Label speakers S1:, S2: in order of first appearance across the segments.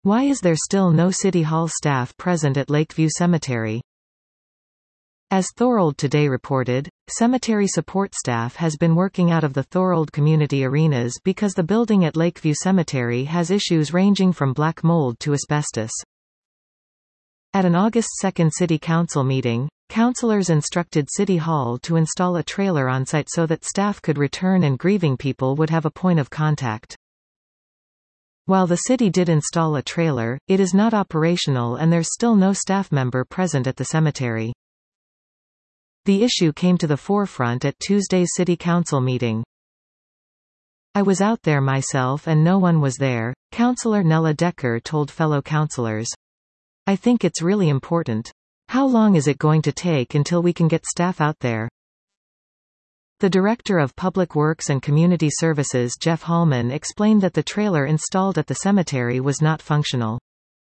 S1: Why is there still no City Hall staff present at Lakeview Cemetery? As Thorold Today reported, cemetery support staff has been working out of the Thorold community arenas because the building at Lakeview Cemetery has issues ranging from black mold to asbestos. At an August 2 City Council meeting, councillors instructed City Hall to install a trailer on site so that staff could return and grieving people would have a point of contact. While the city did install a trailer, it is not operational and there's still no staff member present at the cemetery. The issue came to the forefront at Tuesday's City Council meeting. I was out there myself and no one was there, Councillor Nella Decker told fellow councillors. I think it's really important. How long is it going to take until we can get staff out there? The Director of Public Works and Community Services Jeff Hallman explained that the trailer installed at the cemetery was not functional.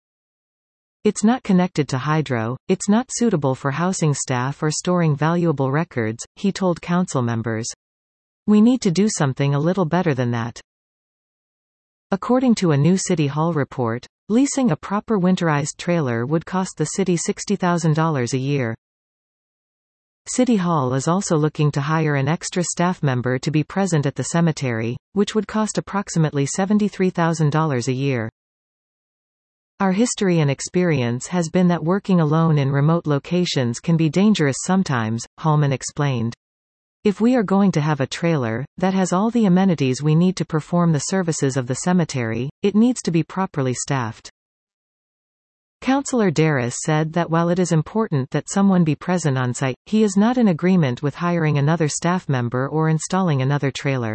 S1: It's not connected to hydro, it's not suitable for housing staff or storing valuable records, he told council members. We need to do something a little better than that. According to a new City Hall report, leasing a proper winterized trailer would cost the city $60,000 a year. City Hall is also looking to hire an extra staff member to be present at the cemetery, which would cost approximately $73,000 a year. Our history and experience has been that working alone in remote locations can be dangerous sometimes, Hallman explained. If we are going to have a trailer that has all the amenities we need to perform the services of the cemetery, it needs to be properly staffed. Councillor Darris said that while it is important that someone be present on site, he is not in agreement with hiring another staff member or installing another trailer.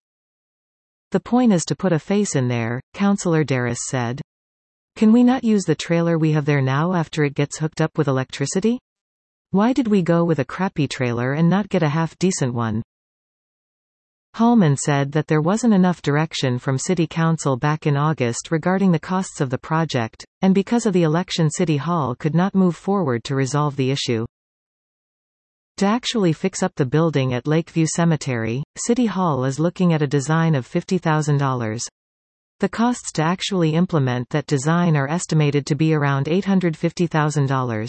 S1: The point is to put a face in there, Councillor Darris said. Can we not use the trailer we have there now after it gets hooked up with electricity? Why did we go with a crappy trailer and not get a half-decent one? Hallman said that there wasn't enough direction from City Council back in August regarding the costs of the project, and because of the election City Hall could not move forward to resolve the issue. To actually fix up the building at Lakeview Cemetery, City Hall is looking at a design of $50,000. The costs to actually implement that design are estimated to be around $850,000.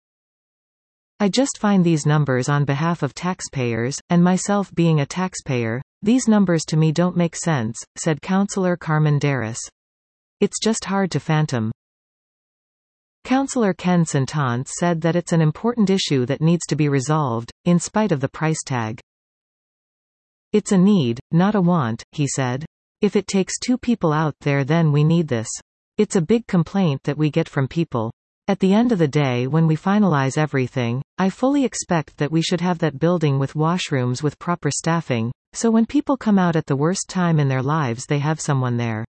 S1: I just find these numbers on behalf of taxpayers, and myself being a taxpayer, these numbers to me don't make sense, said Councillor Carmen Darris. It's just hard to fathom. Councillor Ken Santant said that it's an important issue that needs to be resolved, in spite of the price tag. It's a need, not a want, he said. If it takes 2 people out there then we need this. It's a big complaint that we get from people. At the end of the day when we finalize everything, I fully expect that we should have that building with washrooms with proper staffing, so when people come out at the worst time in their lives they have someone there.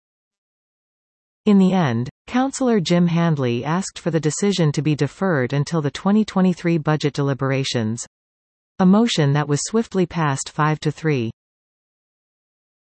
S1: In the end, Councillor Jim Handley asked for the decision to be deferred until the 2023 budget deliberations. A motion that was swiftly passed 5-3.